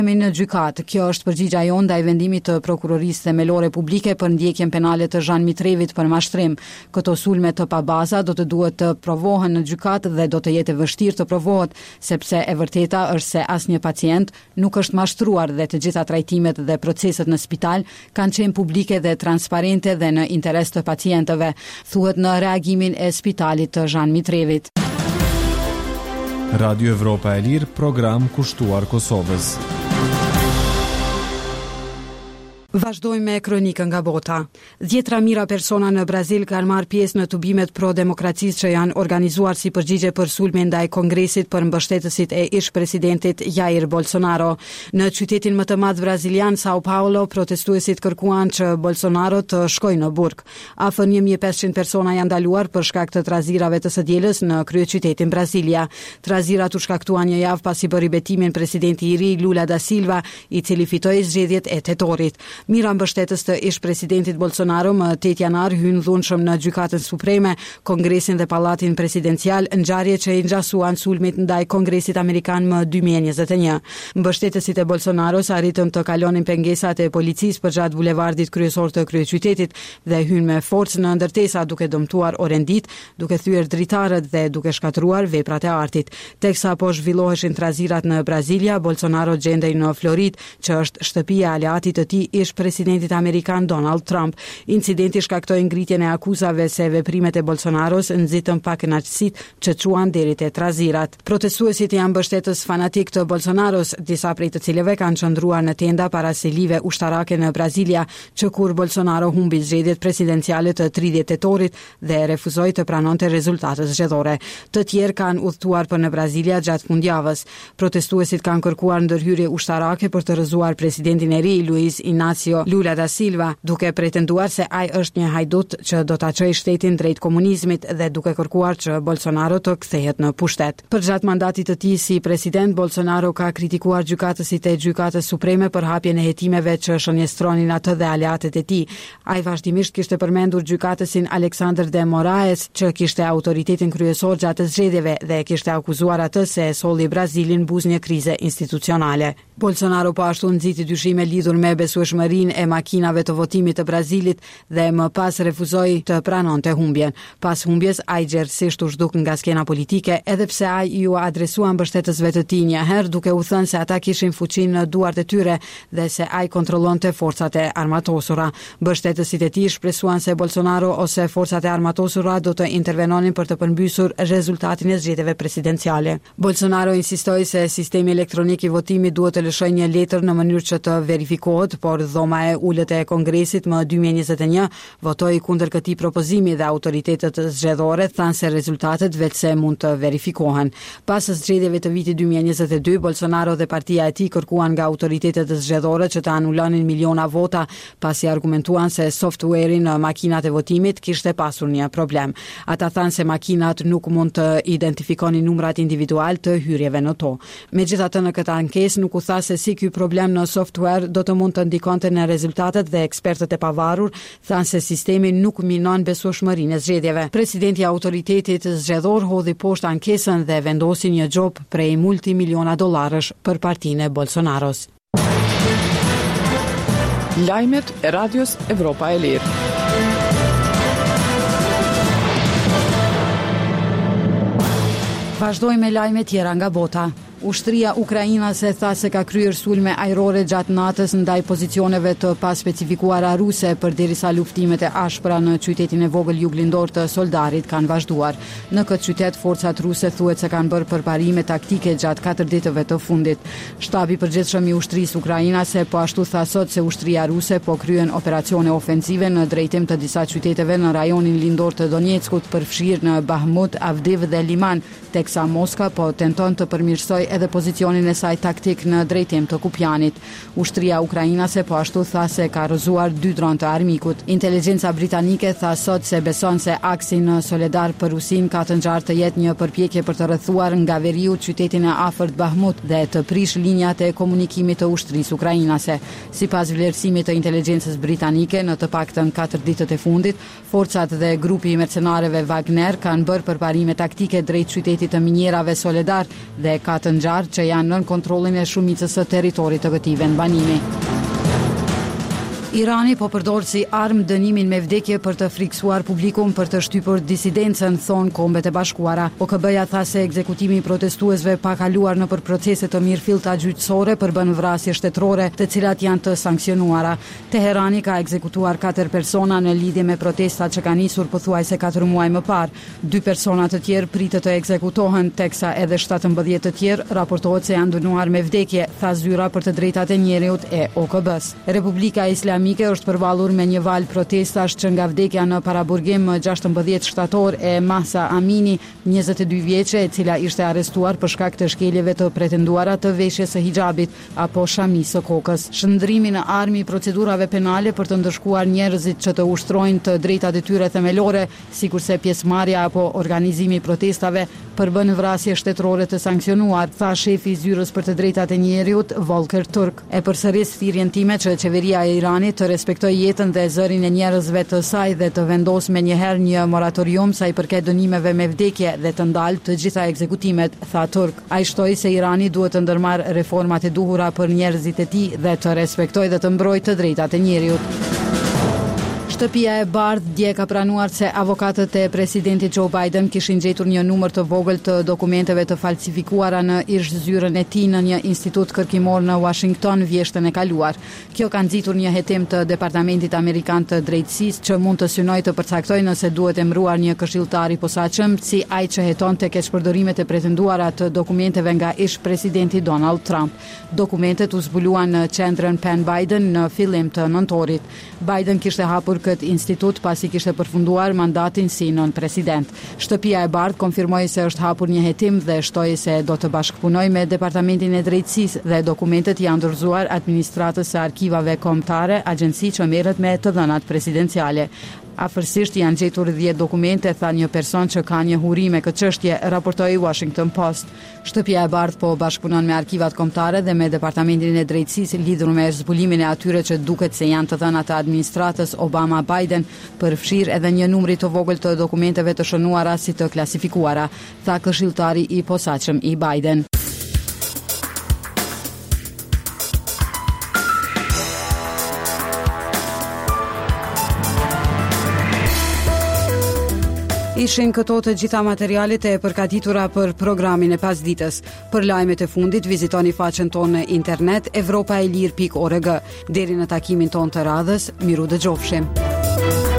Në gjykatë, kjo është përgjigja jonë ndaj vendimit të prokurorisë themelore publike për ndjekjen penale të Zhan Mitrevit për mashtrim. Këto sulme të pabaza do të duhet të provohen në gjykatë dhe do të jetë vështirë të provohet, sepse e vërteta është se asnjë pacient nuk është mashtruar dhe të gjitha trajtimet dhe proceset në spital kanë qenë publike dhe transparente dhe në interes të pacientëve, thuhet në reagimin e spitalit të Zhan Mitrevit. Radio Evropa e Lirë, program kushtuar Kosovës. Vazhdojmë me kronikën nga bota. Dhjetra mijëra persona në Brazil kanë marrë pjesë në tubimet pro-demokracisë që janë organizuar si përgjigje për sulme ndaj Kongresit për mbështetësit e ish-presidentit Jair Bolsonaro. Në qytetin më të madh brazilian, Sao Paulo, protestuesit kërkuan që Bolsonaro të shkojë në burg. Afër 1500 persona janë ndaluar për shkak të trazirave të së dielës në kryeqytetin Brasilia. Trazirat u shkaktuan një javë pasi bëri betimin presidenti i ri Lula da Silva, i cili fitoi zgjedhjet e tetorit. Mira mbështetës të ish-presidentit Bolsonaro më 8 janar hynë dhunshëm në gjykatën supreme, Kongresin dhe Pallatin Presidencial, ngjarje që i ngjasuan sulmet ndaj Kongresit Amerikan më 2021. Mbështetësit e Bolsonaros arritën të kalonin pengesat e policisë përgjatë bulevardit kryesor të kryeqytetit dhe hynë me forcë në ndërtesa duke dëmtuar orendit, duke thyer dritarët dhe duke shkatruar veprat e artit. Teksa po zhvilloheshin trazirat në Brazilia, Bolsonaro gjendej në Florid, që është shtëpia e aleatit të tij presidentit amerikan Donald Trump. Incidenti shkaktoi ngritjen e akuzave se veprimet e Bolsonaros nxitën pa kënaqësitë që çuan deri te trazirat. Protestuesit janë mbështetës fanatik të Bolsonaros, disa prej të cilëve kanë qëndruar në tenda para selive ushtarake në Brazilia, që kur Bolsonaro humbi zgjedhjet presidenciale të 30 tetorit dhe refuzoi të pranonte rezultatet zgjedhore. Të tjerë kanë udhëtuar për në Brazilia gjatë fundjavës. Protestuesit kanë kërkuar ndërhyrje ushtarake për të rrëzuar presidentin e ri Luiz Inácio Lula da Silva, duke pretenduar se ai është një hajdut që do ta çojë shtetin drejt komunizmit dhe duke kërkuar që Bolsonaro të kthehet në pushtet. Përgjatë mandatit të tij si president, Bolsonaro ka kritikuar gjykatësit e gjykatës supreme për hapjen e hetimeve që shënjestronin atë dhe aleatët e tij. Ai vazhdimisht kishte përmendur gjykatësin Alexander de Moraes, që kishte autoritetin kryesor gjatë zgjedhjeve dhe kishte akuzuar atë se e solli Brazilin buz një krize institucionale. Bolsonaro po ashtu nxiti dyshime lidhur me besueshmërinë e makinave të votimit të Brazilit dhe më pas refuzoi të pranonte humbjen. Pas humbjes, ai gjerësisht u zhduk nga skena politike, edhe pse ai ju adresua mbështetësve të tij një herë duke u thënë se ata kishin fuqinë në duart e tyre dhe se ai kontrollonte forcat e armatosura. Mbështetësit e tij shpresuan se Bolsonaro ose forcat e armatosura do të intervenonin për të përmbysur rezultatin e zgjedhjeve presidenciale. Bolsonaro insistoi se sistemi elektronik i votimit duhet të lëshojë një letër në mënyrë që të verifikohet, por dhoma e ulët e Kongresit më 2021 votoi kundër këtij propozimi dhe autoritetet zgjedhore thanë se rezultatet vetëse mund të verifikohen. Pas zgjedhjeve të vitit 2022, Bolsonaro dhe partia e tij kërkuan nga autoritetet zgjedhore që të anulonin miliona vota, pasi argumentuan se software-i në makinat e votimit kishte pasur një problem. Ata thanë se makinat nuk mund të identifikonin numrat individual të hyrjeve në to. Megjithatë, në këtë ankesë nuk u tha se si ky problem në software do të mund të ndikonte në rezultatet dhe ekspertët e pavarur thanë se sistemi nuk minon besueshmërinë e zgjedhjeve. Presidenti i autoritetit zgjedhor hodhi poshtë ankesën dhe vendosi një gjop prej multimiliona dollarësh për partinë e Bolsonaros. Lajmet e Radios Evropa e Lirë. Vazhdojmë me lajme tjera nga bota. Ushtria ukrainase tha se ka kryer sulme ajrore gjatë natës ndaj pozicioneve të paspecifikuara ruse përderisa luftimet e ashpra në qytetin e vogël juglindor të Soldarit kanë vazhduar. Në këtë qytet forcat ruse thuhet se kanë bërë përparime taktike gjatë 4 ditëve të fundit. Shtabi i përgjithshëm i ushtrisë ukrainase po ashtu tha sot se ushtria ruse po kryen operacione ofensive në drejtim të disa qyteteve në rajonin lindor të Donjeckut, përfshirë në Bahmut, Avdiv dhe Liman, teksa Moska po tenton të përmirësoj edhe pozicionin e saj taktik në drejtim të Kupjanit. Ushtria ukrainase po ashtu tha se ka rrëzuar 2 dron të armikut. Inteligjenca britanike tha sot se beson se aksi në Soledar për Rusin ka të ngjarë të jetë një përpjekje për të rrethuar nga veriu qytetin e afërt Bahmut dhe të prish linjat e komunikimit të ushtrisë ukrainase. Sipas vlerësimit të inteligjencës britanike, në të paktën 4 ditët e fundit, forcat dhe grupi i mercenarëve Wagner kanë bërë përparime taktike drejt qytetit të minjerave Soledar dhe ka të ngjarje që janë nën kontrollin e shumicës së territorit të këtij vendbanimi. Irani po përdor si armë dënimin me vdekje për të friksuar publikun për të shtypur disidencën, thonë Kombet e Bashkuara. OKB-ja tha se ekzekutimi i protestuesve pa kaluar nëpër procese të mirëfillta gjyqësore përbën vrasje shtetërore, të cilat janë të sankcionuara. Teherani ka ekzekutuar 4 persona në lidhje me protestat që kanë nisur pothuajse 4 muaj më parë. 2 persona të tjerë pritet të ekzekutohen, teksa edhe 17 të tjerë raportohet se janë dënuar me vdekje, tha zyra për të drejtat e njerëzit e OKB-s. Republika Islamike është përvallur me një val protestash që nga vdekja në paraburgim më 16 shtator e Mahsa Amini, 22 vjeçe, e cila ishte arrestuar për shkak të shkeljeve të pretenduara të veshjes së hijabit apo shamisë së kokës. Shndrimi në armë i procedurave penale për të ndëshkuar njerëzit që të ushtrojnë të drejtat e tyre themelore, sikurse pjesëmarrja apo organizimi i protestave, përbën vrasje shtetërore të sankcionuar, tha shefi i zyrës për të drejtat e njerëzit Volker Turk. E përsëris thirrjen time që qeveria e Iranit të respektoj jetën dhe zërin e njerëzve të saj dhe të vendos me njëherë një moratorium sa i përket dënimeve me vdekje dhe të ndalë të gjitha ekzekutimet, tha Turk. Ai shtoi se Irani duhet të ndërmarrë reformat e duhura për njerëzit e tij dhe të respektojë dhe të mbrojtë të drejtat e njerëzit. Shtëpia e Bardhë dje ka pranuar se avokatët e presidentit Joe Biden kishin gjetur një numër të vogël të dokumenteve të falsifikuara në ish-zyrën e tij në një institut kërkimor në Washington vjeshtën e kaluar. Kjo ka nxitur një hetim të Departamentit Amerikan të Drejtësisë që mund të synojë të përcaktojë nëse duhet emëruar një këshilltar i posaçëm si ai që hetonte keqpërdorimet e pretenduara të dokumenteve nga ish-presidenti Donald Trump. Dokumentet u zbuluan në qendrën Penn Biden në fillim të nëntorit. Biden kishte hapur këtë institut pasi kishte përfunduar mandatin si nën-president. Shtëpia e Bardhë konfirmoi se është hapur një hetim dhe shtoi se do të bashkëpunojë me Departamentin e Drejtësisë dhe dokumentet janë dorëzuar administratës së arkivave kombëtare, agjenci që merret me të dhënat presidenciale. Afërsisht janë gjetur 10 dokumente, tha një person që ka një huri me këtë çështje, raportoi Washington Post. Shtëpia e Bardhë po bashkëpunon me arkivat kombëtare dhe me Departamentin e Drejtësisë lidhur me zbulimin e atyre që duket se janë të dhënat të administratës Obama-Biden, përfshirë edhe një numër të vogël të dokumenteve të shënuara si të klasifikuara, tha këshilltari i posaçëm i Biden. Ishin këto të gjitha materialet e përgatitura për programin e pasditës. Për lajmet e fundit, vizitoni faqen tonë në internet evropaelir.org. Deri në takimin tonë të radhës, miru dëgjofshim.